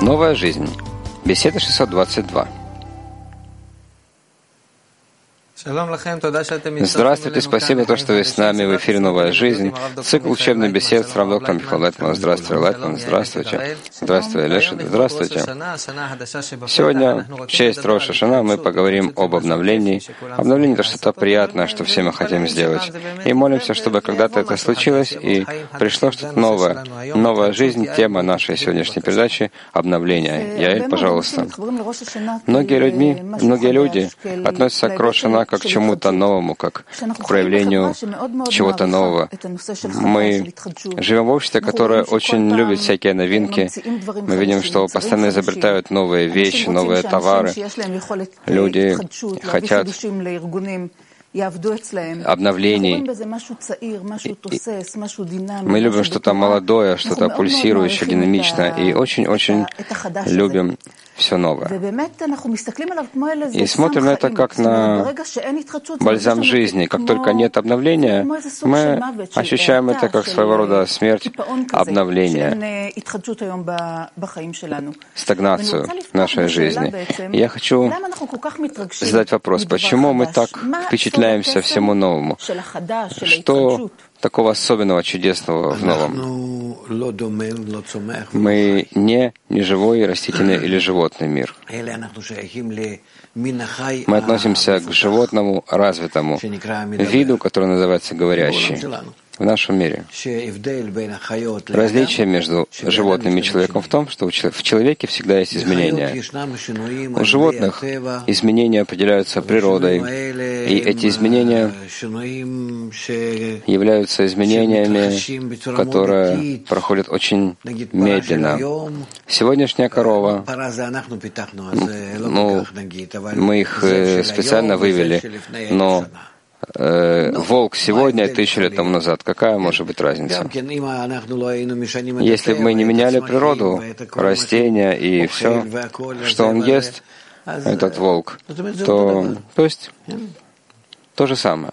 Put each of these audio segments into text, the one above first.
Новая жизнь. Беседа 622. Здравствуйте, спасибо, то, что вы с нами в эфире «Новая жизнь». Цикл учебных бесед с равдоктором Михаилом Лайтманом. Здравствуйте, Лайтман, здравствуйте. Здравствуйте, Леша, здравствуйте. Сегодня, в честь Рош ха-Шана, мы поговорим об обновлении. Обновление — это что-то приятное, что все мы хотим сделать. И молимся, чтобы когда-то это случилось и пришло что-то новое. Новая жизнь — тема нашей сегодняшней передачи — обновление. Яэль, пожалуйста. Многие люди относятся к Рош ха-Шана как к чему-то новому, как к проявлению чего-то нового. Мы живем в обществе, которое очень любит всякие новинки. Мы видим, что постоянно изобретают новые вещи, новые товары. Люди хотят обновлений. Мы любим что-то молодое, что-то пульсирующее, динамичное, и очень-очень любим все новое. И смотрим на это как на бальзам жизни. Как только нет обновления, мы ощущаем это как своего рода смерть, обновление, стагнацию в нашей жизни. И я хочу задать вопрос, почему мы так впечатляемся всему новому? Что такого особенного, чудесного в новом? Мы не живой, растительный или животный мир. Мы относимся к животному, развитому виду, который называется говорящий в нашем мире. Различие между животным и человеком в том, что в человеке всегда есть изменения. У животных изменения определяются природой, и эти изменения являются изменениями, которые проходят очень медленно. Сегодняшняя корова, мы их специально вывели, но волк сегодня и 1000 лет тому назад, какая может быть разница? Если бы мы не меняли природу, растения и все, что он ест, этот волк, то есть то же самое.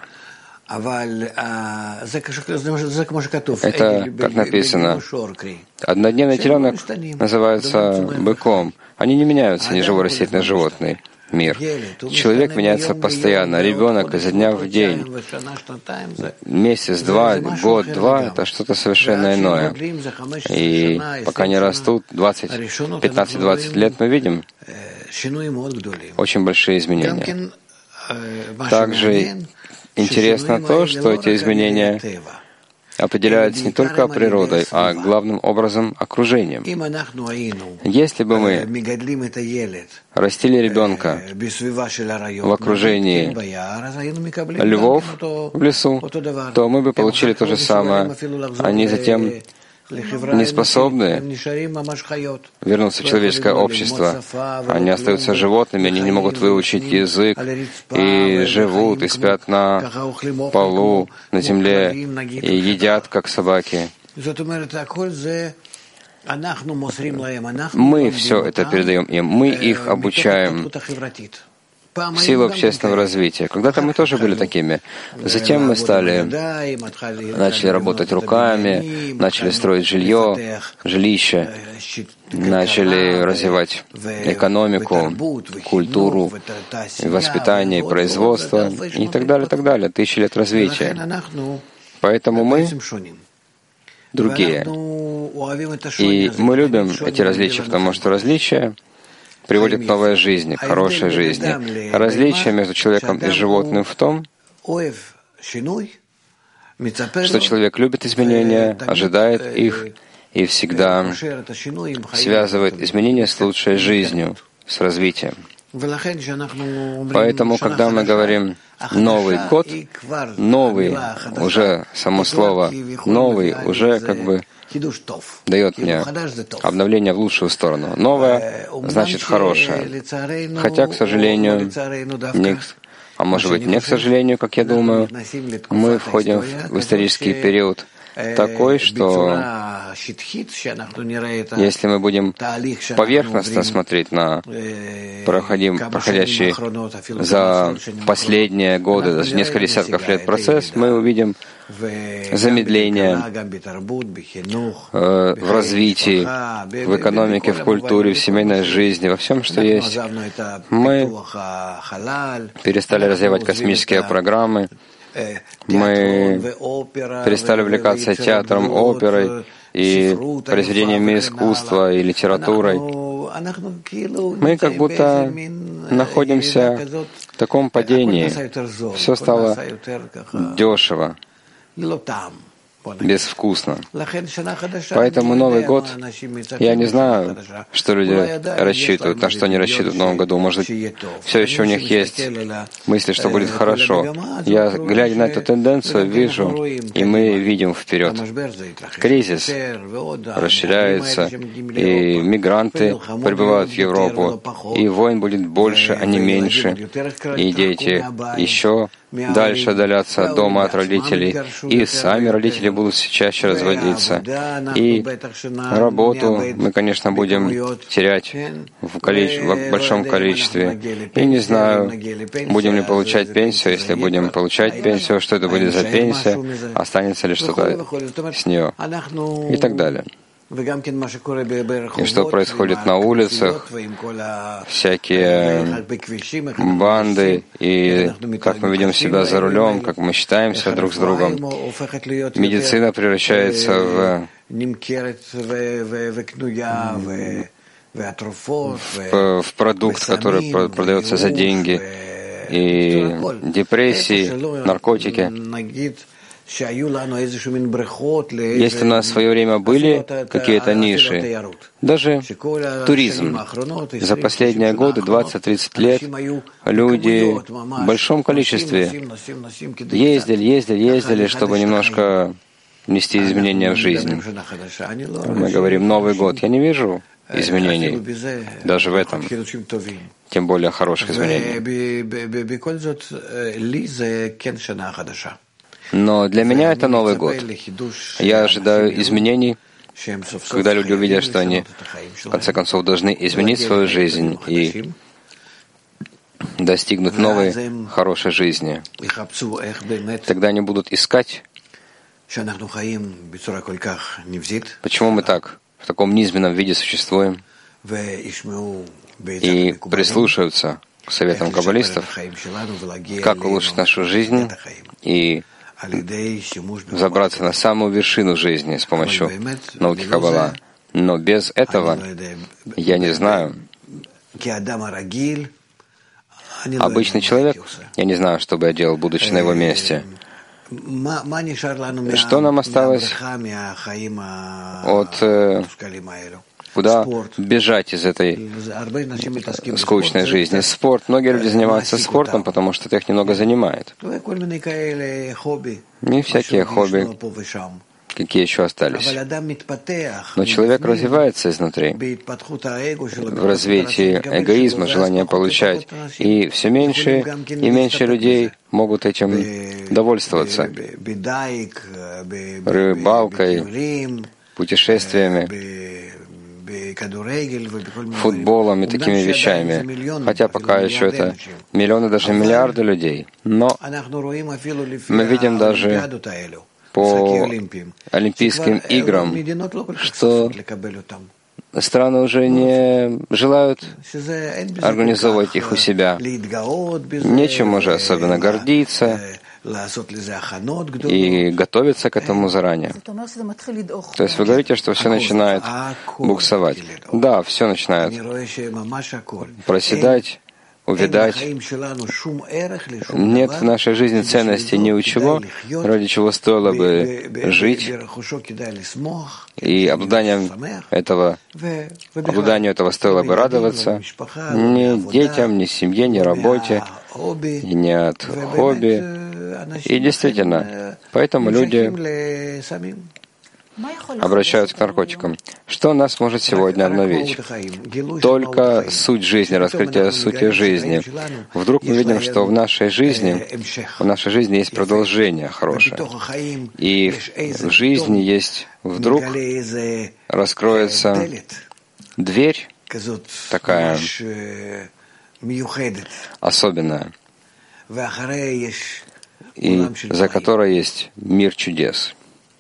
Это, как написано, однодневный теленок называется быком. Они не меняются, ни живой растительный животный мир. Человек меняется постоянно, ребенок изо дня в день. Месяц, два, год, два — это что-то совершенно иное. И пока не растут 15-20 лет, мы видим очень большие изменения. Также интересно то, что эти изменения определяются не только природой, а главным образом окружением. Если бы мы растили ребенка в окружении львов в лесу, то мы бы получили то же самое. Они затем не способны вернуться в человеческое общество. Они остаются животными, они не могут выучить язык, и живут, и спят на полу, на земле, и едят, как собаки. Мы все это передаем им, мы их обучаем в силу общественного развития. Когда-то мы тоже были такими. Затем мы начали работать руками, начали строить жилища, начали развивать экономику, культуру, воспитание, производство и так далее, так далее. 1000 лет развития. Поэтому мы другие. И мы любим эти различия, потому что различия приводит к новой жизни, к хорошей жизни. Различие между человеком и животным в том, что человек любит изменения, ожидает их и всегда связывает изменения с лучшей жизнью, с развитием. Поэтому, когда мы говорим «Новый год», «новый» уже само слово «новый» уже как бы дает мне обновление в лучшую сторону. Новое значит хорошее. Хотя, к сожалению, а может быть не к сожалению, как я думаю, мы входим в исторический период такой, что Если мы будем поверхностно смотреть на проходящий за последние годы, даже несколько десятков лет процесс, мы увидим замедление в развитии, в экономике, в культуре, в семейной жизни, во всем, что есть. Мы перестали развивать космические программы, мы перестали увлекаться театром, оперой и произведениями искусства и литературой. Мы как будто находимся в таком падении. Все стало дешево, безвкусно. Поэтому Новый год, я не знаю, что люди рассчитывают, на что они рассчитывают в Новом году. Может быть, все еще у них есть мысли, что будет хорошо. Я, глядя на эту тенденцию, вижу, и мы видим вперед. Кризис расширяется, и мигранты прибывают в Европу, и войн будет больше, а не меньше, и дети еще дальше отдаляться от дома, от родителей, и сами родители будут чаще разводиться. И работу мы, конечно, будем терять в большом количестве. И не знаю, будем ли получать пенсию. Если будем получать пенсию, что это будет за пенсия, останется ли что-то с нее и так далее. И что происходит на улицах, всякие банды, и как мы ведем себя за рулем, как мы считаемся друг с другом. Медицина превращается в продукт, который продается за деньги, и депрессии, наркотики. Если у нас в свое время были какие-то ниши, даже туризм. За последние годы, 20-30 лет, люди в большом количестве ездили, чтобы немножко внести изменения в жизнь. Мы говорим «Новый год». Я не вижу изменений даже в этом, тем более хороших изменений. Но для меня это Новый год. Я ожидаю изменений, когда люди увидят, что они, в конце концов, должны изменить свою жизнь и достигнуть новой, хорошей жизни. Тогда они будут искать, почему мы так, в таком низменном виде существуем, и прислушаются к советам каббалистов, как улучшить нашу жизнь и забраться на самую вершину жизни с помощью науки Каббала. Но без этого, я не знаю, обычный человек, я не знаю, что бы я делал, будучи на его месте. Что нам осталось от куда бежать из этой скучной жизни? Спорт. Многие люди занимаются спортом, потому что это их немного занимает. Не всякие хобби, какие еще остались. Но человек развивается изнутри, в развитии эгоизма, желания получать. И все меньше и меньше людей могут этим довольствоваться. Рыбалкой, путешествиями, футболом и такими вещами. Хотя пока еще это миллионы, даже миллиарды людей. Но мы видим даже по Олимпийским играм, что страны уже не желают организовывать их у себя. Нечем уже особенно гордиться и готовиться к этому заранее. То есть вы говорите, что все начинает буксовать. Да, все начинает проседать, увядать. Нет в нашей жизни ценности ни у чего, ради чего стоило бы жить. И обладанию этого стоило бы радоваться ни детям, ни семье, ни работе, и не от хобби. И действительно, поэтому люди обращаются к наркотикам. Что нас может сегодня обновить? Только суть жизни, раскрытие сути жизни. Вдруг мы видим, что в нашей жизни есть продолжение хорошее. И в жизни есть вдруг раскроется дверь такая особенная, и за которой есть мир чудес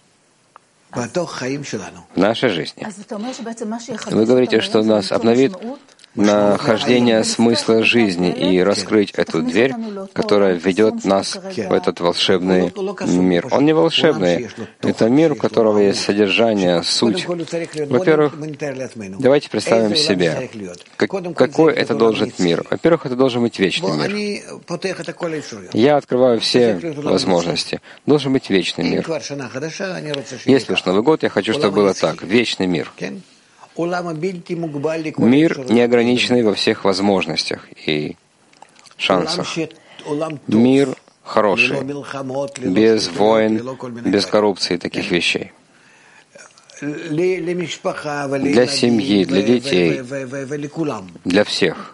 в нашей жизни. Вы говорите, что нас обновит нахождение смысла жизни и раскрыть эту дверь, которая ведет нас в этот волшебный мир. Он не волшебный, это мир, у которого есть содержание, суть. Во-первых, давайте представим себе, какой это должен быть мир. Во-первых, это должен быть вечный мир. Я открываю все возможности. Должен быть вечный мир. Если уж Новый год, я хочу, чтобы было так. Вечный мир. Мир неограниченный во всех возможностях и шансах. Мир хороший, без войн, без коррупции, таких вещей. Для семьи, для детей, для всех.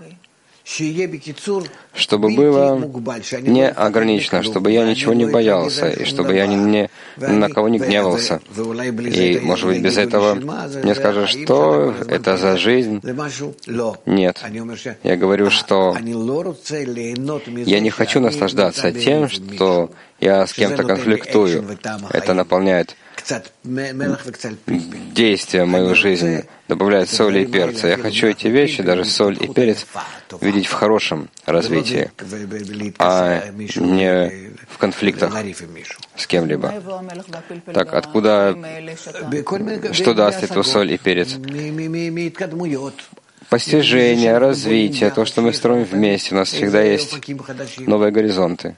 Чтобы было не ограничено, чтобы я ничего не боялся, и чтобы я ни на кого не гневался. И, может быть, без этого мне скажут, что это за жизнь? Нет. Я говорю, что я не хочу наслаждаться тем, что я с кем-то конфликтую. Это наполняет действие в мою жизнь, добавляет соли и перца. Я хочу эти вещи, даже соль и перец, видеть в хорошем развитии, а не в конфликтах с кем-либо. Так, откуда, что даст эту соль и перец? Постижение, развитие, то, что мы строим вместе. У нас всегда есть новые горизонты.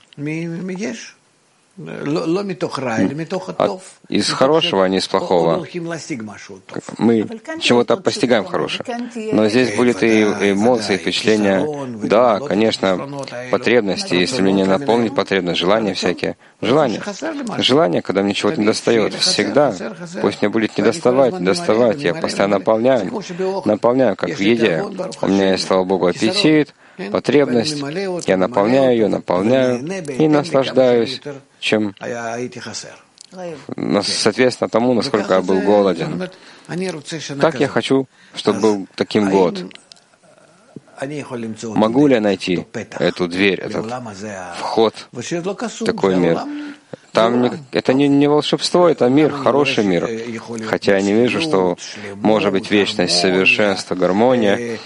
Из хорошего, а не из плохого. Мы чего-то постигаем хорошее. Но здесь будет и эмоции, впечатления. Да, конечно, потребности, и стремление наполнить потребность, желания всякие. Желание, когда мне чего-то не достает. Всегда. Пусть мне будет недоставать. Я постоянно наполняю, как в еде. У меня есть, слава Богу, аппетит, потребность. Я наполняю ее и наслаждаюсь, чем соответственно тому, насколько я был голоден. Так я хочу, чтобы был таким год. Могу ли я найти эту дверь, этот вход в такой мир? Там это не волшебство, это мир, хороший мир. Хотя я не вижу, что может быть вечность, совершенство, гармония.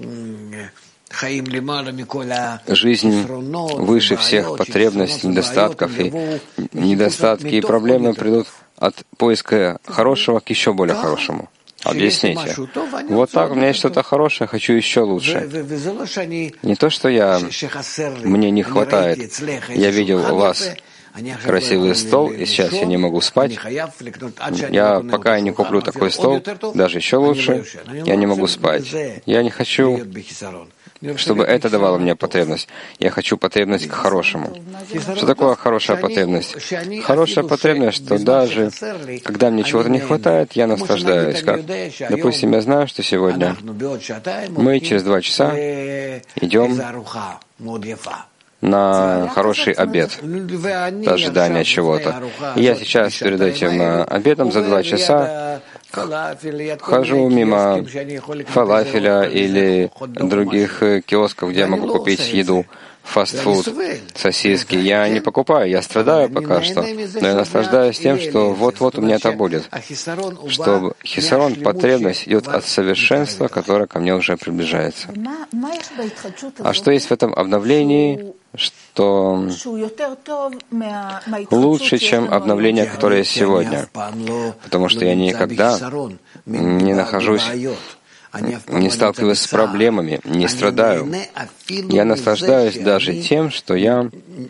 Жизнь выше всех потребностей, недостатков, и недостатки и проблемы придут от поиска хорошего к еще более хорошему. Объясните. Вот так, у меня есть что-то хорошее, хочу еще лучше. Не то, что мне не хватает. Я видел у вас красивый стол, и сейчас я не могу спать. Пока я не куплю такой стол, даже еще лучше, я не могу спать. Я не хочу, чтобы это давало мне потребность. Я хочу потребность к хорошему. Что такое хорошая потребность? Хорошая потребность, что даже когда мне чего-то не хватает, я наслаждаюсь. Как? Допустим, я знаю, что сегодня мы через 2 часа идем на хороший обед, ожидание чего-то. И я сейчас перед этим обедом за 2 часа хожу мимо фалафеля или других киосков, где я могу купить еду, фастфуд, сосиски. Я не покупаю, я страдаю пока что, но я наслаждаюсь тем, что вот-вот у меня это будет. Что хисарон, потребность, идет от совершенства, которое ко мне уже приближается. А что есть в этом обновлении, что лучше, чем обновление, которое есть сегодня? Потому что я никогда не нахожусь, не сталкиваюсь с проблемами, не страдаю. Я наслаждаюсь даже тем, что я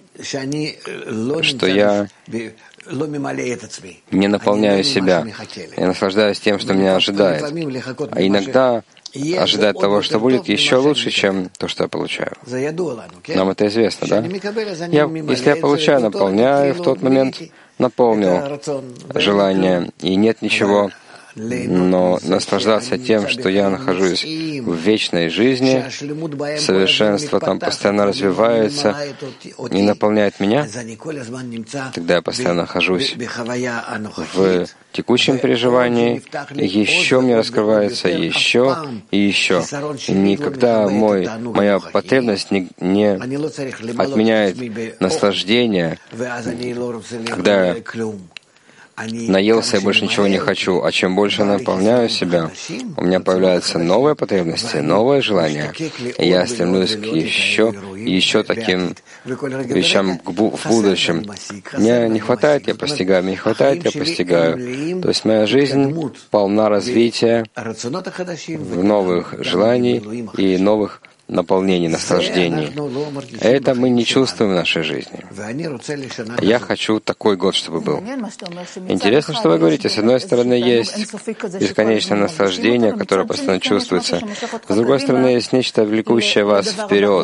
не наполняю себя. Я наслаждаюсь тем, что меня ожидает. А иногда ожидать того, что будет еще лучше, чем то, что я получаю. Нам это известно, да? Если я получаю, наполняю в тот момент, наполнил желание, и нет ничего, но наслаждаться тем, что я нахожусь в вечной жизни, совершенство там постоянно развивается и наполняет меня, тогда я постоянно нахожусь в текущем переживании, и еще мне раскрывается еще и еще. И никогда моя потребность не отменяет наслаждение, когда я наелся и больше ничего не хочу, а чем больше наполняю себя, у меня появляются новые потребности, новые желания, и я стремлюсь к еще и еще таким вещам в будущем. Мне не хватает, я постигаю, мне не хватает, я постигаю. То есть моя жизнь полна развития, новых желаний и новых наполнений, наслаждений. Это мы не чувствуем в нашей жизни. Я хочу такой год, чтобы был. Интересно, что вы говорите. С одной стороны, есть бесконечное наслаждение, которое постоянно чувствуется. С другой стороны, есть нечто влекущее вас вперед.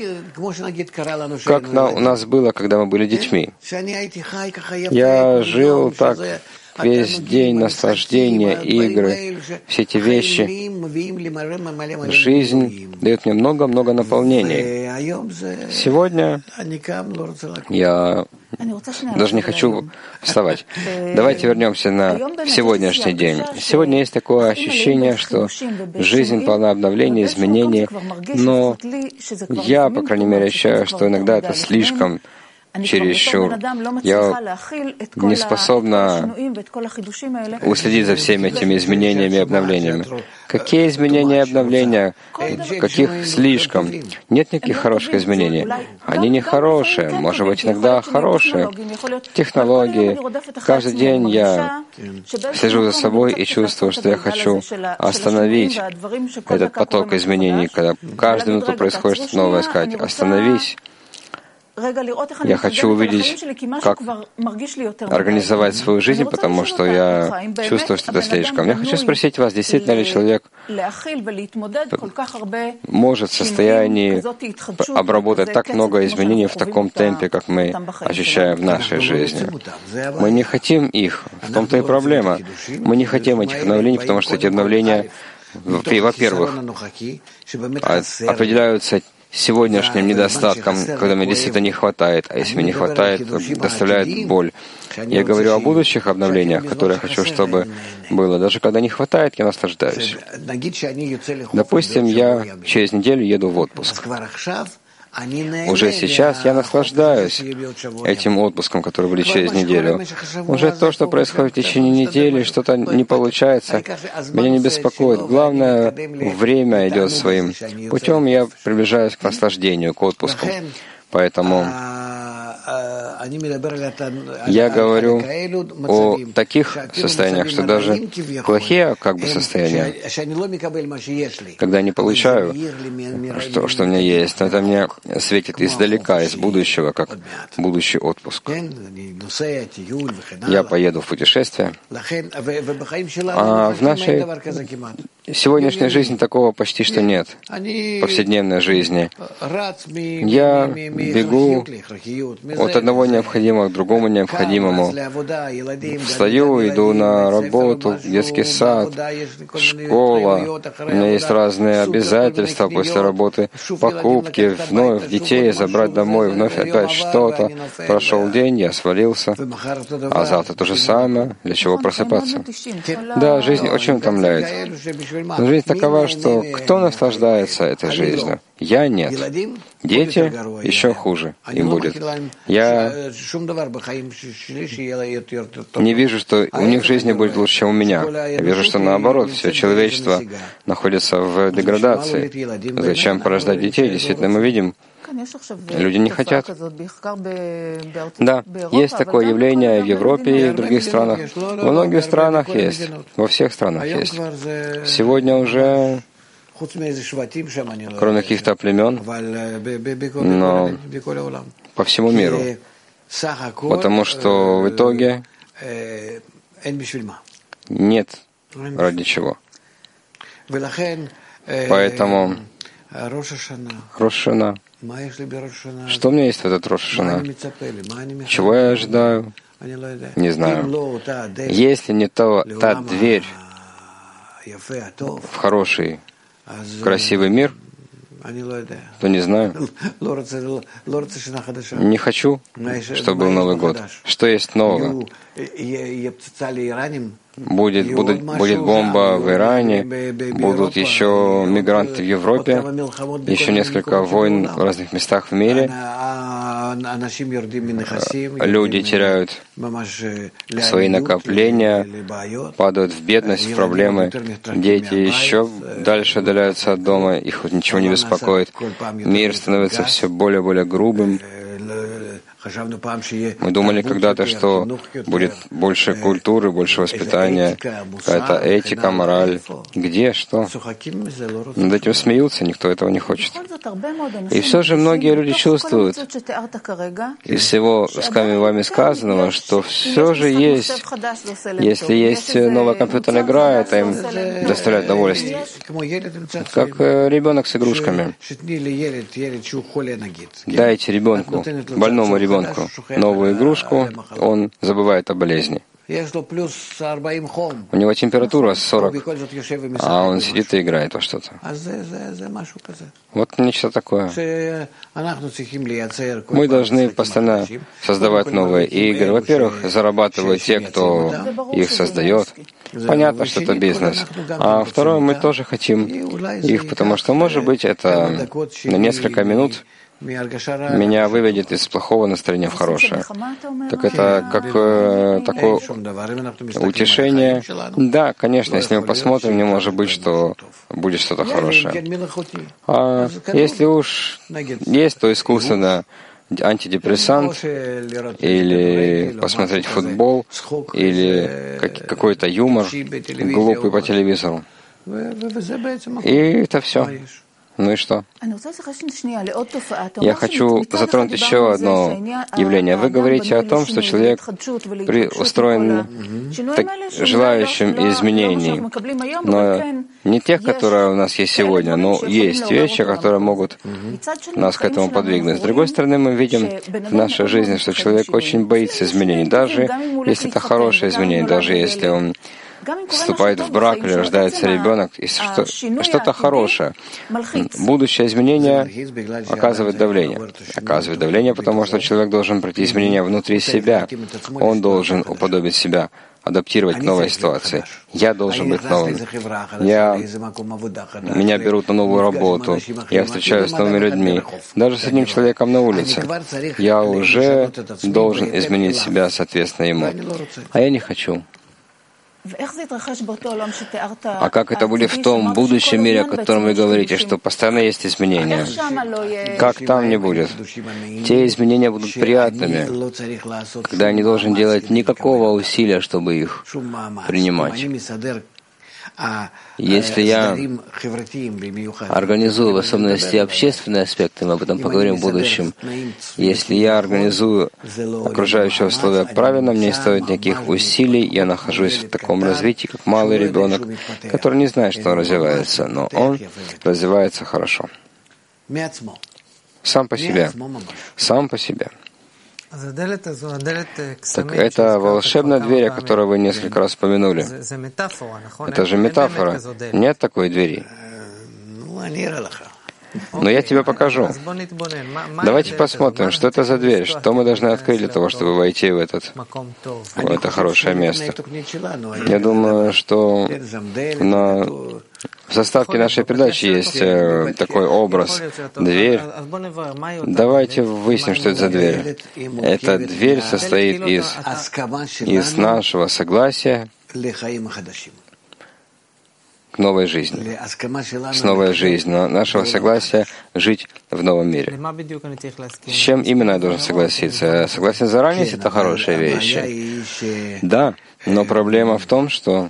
Как у нас было, когда мы были детьми. Я жил так весь день, наслаждения, игры, все эти вещи. Жизнь дает мне много-много наполнений. Сегодня я даже не хочу вставать. Давайте вернемся на сегодняшний день. Сегодня есть такое ощущение, что жизнь полна обновлений, изменений, но я, по крайней мере, ощущаю, что иногда это слишком чересчур. Я не способна уследить за всеми этими изменениями и обновлениями. Какие изменения и обновления? Каких слишком? Нет никаких хороших изменений. Они не хорошие, может быть, иногда хорошие. Технологии. Каждый день я слежу за собой и чувствую, что я хочу остановить этот поток изменений, когда каждую минуту происходит что-то новое, сказать: остановись. Я хочу увидеть, как организовать свою жизнь, потому что я чувствую, что это слишком. Я хочу спросить вас, действительно ли человек может в состоянии обработать так много изменений в таком темпе, как мы ощущаем в нашей жизни? Мы не хотим их. В том-то и проблема. Мы не хотим этих обновлений, потому что эти обновления, во-первых, определяются сегодняшним недостатком, когда мне действительно не хватает, а если мне не хватает, то доставляет боль. Я говорю о будущих обновлениях, которые я хочу, чтобы было. Даже когда не хватает, я наслаждаюсь. Допустим, я через неделю еду в отпуск. Уже сейчас я наслаждаюсь этим отпуском, который будет через неделю. Уже то, что происходит в течение недели, что-то не получается, меня не беспокоит. Главное, время идет своим путем, я приближаюсь к наслаждению, к отпуску. Поэтому я говорю о таких состояниях, что даже плохие состояния, когда не получаю, что у меня есть, это мне светит издалека, из будущего, как будущий отпуск. Я поеду в путешествие. А в нашей сегодняшней жизни такого почти что нет. В повседневной жизни. Я бегу от одного необходимого к другому необходимому. Встаю, иду на работу, детский сад, школа. У меня есть разные обязательства после работы, покупки, вновь детей забрать домой, вновь опять что-то. Прошел день, я свалился. А завтра то же самое. Для чего просыпаться? Да, жизнь очень утомляет. Но жизнь такова, что кто наслаждается этой жизнью? Я нет. Дети еще хуже им будет. Я не вижу, что у них в жизни будет лучше, чем у меня. Я вижу, что наоборот, все человечество находится в деградации. Зачем порождать детей? Действительно, мы видим, люди не хотят. Да, есть такое явление в Европе и в других странах. Во многих странах есть. Во всех странах есть. Сегодня уже, кроме каких-то племен, но по всему миру. Потому что в итоге нет ради чего. Поэтому Рош ха-Шана. Что у меня есть в этот Рош ха-Шана? Чего я ожидаю? Не знаю. Если не та дверь в хороший, красивый мир, то не знаю. Не хочу, чтобы был Новый год. Что есть нового? Будет бомба в Иране, будут еще мигранты в Европе, еще несколько войн в разных местах в мире. Люди теряют свои накопления, падают в бедность, в проблемы. Дети еще дальше удаляются от дома, их ничего не беспокоит. Мир становится все более и более грубым. Мы думали когда-то, что будет больше культуры, больше воспитания, какая-то этика, мораль. Где, что? Над этим смеются, никто этого не хочет. И все же многие люди чувствуют из всего вами сказанного, что все же есть, если есть новая компьютерная игра, это им доставляет удовольствие. Как ребенок с игрушками. Дайте ребенку, больному ребенку, новую игрушку, он забывает о болезни. У него температура 40, а он сидит и играет во что-то. Вот нечто такое. Мы должны постоянно создавать новые игры. Во-первых, зарабатывают те, кто их создает. Понятно, что это бизнес. А второе, мы тоже хотим их, потому что, может быть, это на несколько минут меня выведет из плохого настроения в хорошее. Так это как такое утешение. Да, конечно, если мы посмотрим, не может быть, что будет что-то хорошее. А если уж есть, то искусственно антидепрессант, или посмотреть футбол, или какой-то юмор глупый по телевизору. И это все. Ну и что? Я хочу затронуть еще одно явление. Вы говорите о том, что человек устроен желающим изменений, но не тех, которые у нас есть сегодня, но есть вещи, которые могут нас к этому подвигнуть. С другой стороны, мы видим в нашей жизни, что человек очень боится изменений, даже если это хорошее изменение, даже если он вступает в брак или рождается ребенок, и что-то хорошее. Будущее изменение оказывает давление. Оказывает давление, потому что человек должен пройти изменения внутри себя. Он должен уподобить себя, адаптировать к новой ситуации. Я должен быть новым. Меня берут на новую работу. Я встречаюсь с новыми людьми. Даже с одним человеком на улице. Я уже должен изменить себя соответственно ему. А я не хочу. А как это будет в том будущем мире, о котором вы говорите, что постоянно есть изменения? Как там не будет? Те изменения будут приятными, когда я не должен делать никакого усилия, чтобы их принимать. Если я организую в особенности общественные аспекты, мы об этом поговорим в будущем, если я организую окружающие условия правильно, мне не стоит никаких усилий, я нахожусь в таком развитии, как малый ребенок, который не знает, что он развивается, но он развивается хорошо. Сам по себе. Сам по себе. Так это волшебная дверь, о которой вы несколько раз упомянули. Это же метафора. Нет такой двери. Но я тебе покажу. Давайте посмотрим, что это за дверь, что мы должны открыть для того, чтобы войти в это хорошее место. Я думаю, что в заставке нашей передачи есть такой образ, дверь. Давайте выясним, что это за дверь. Эта дверь состоит из нашего согласия к новой жизни, с новой жизнью, нашего согласия жить в новом мире. С чем именно я должен согласиться? Согласен заранее, если это хорошие вещи? Да, но проблема в том, что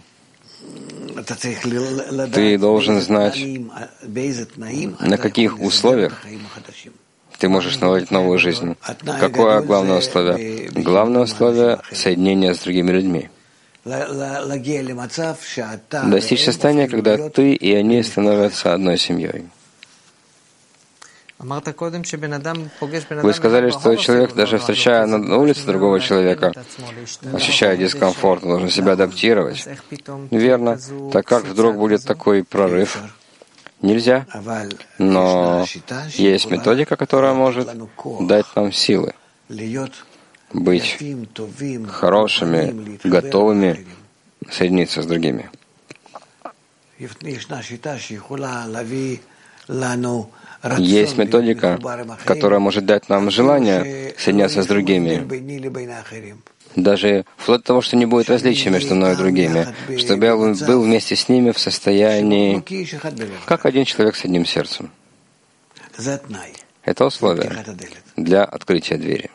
ты должен знать, на каких условиях ты можешь наладить новую жизнь. Какое главное условие? Главное условие — соединение с другими людьми. Достичь состояния, когда ты и они становятся одной семьей. Вы сказали, что человек, даже встречая на улице другого человека, ощущая дискомфорт, должен себя адаптировать. Верно. Так как вдруг будет такой прорыв? Нельзя. Но есть методика, которая может дать нам силы быть хорошими, готовыми соединиться с другими. Есть методика, которая может дать нам желание соединяться с другими, даже вплоть до того, что не будет различия между мной и другими, чтобы я был вместе с ними в состоянии, как один человек с одним сердцем. Это условие для открытия двери.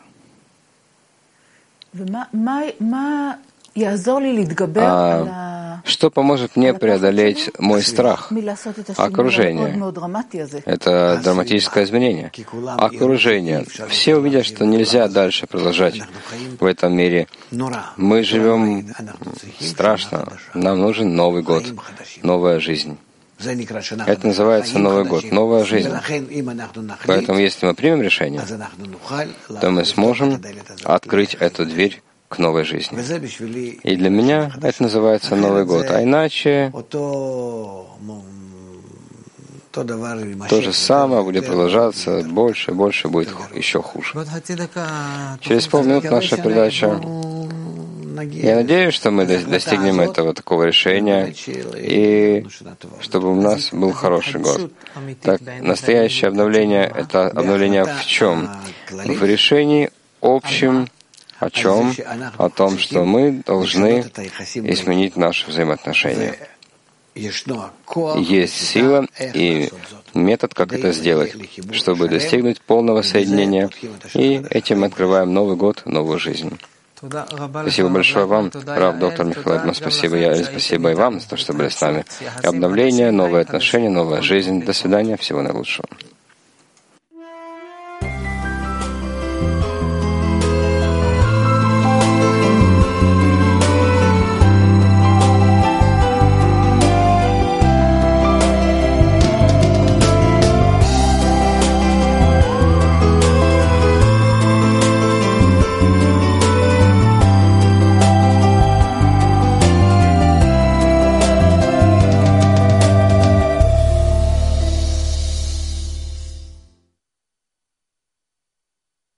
Что поможет мне преодолеть мой страх? Окружение. Это драматическое изменение. Окружение. Все увидят, что нельзя дальше продолжать в этом мире. Мы живем страшно. Нам нужен Новый год, новая жизнь. Это называется Новый год, новая жизнь. Поэтому, если мы примем решение, то мы сможем открыть эту дверь к новой жизни. И для меня это называется Новый год. А иначе то же самое будет продолжаться, больше и больше будет еще хуже. Через полминуты наша передача. Я надеюсь, что мы достигнем этого такого решения, и чтобы у нас был хороший год. Так, настоящее обновление — это обновление в чем? В решении общем. О чем? О том, что мы должны изменить наши взаимоотношения. Есть сила и метод, как это сделать, чтобы достигнуть полного соединения. И этим мы открываем Новый год, новую жизнь. Спасибо большое вам, Рав доктор Михаил Эдман. Спасибо, Яэль. Спасибо и вам за то, что были с нами. Обновление, новые отношения, новая жизнь. До свидания. Всего наилучшего.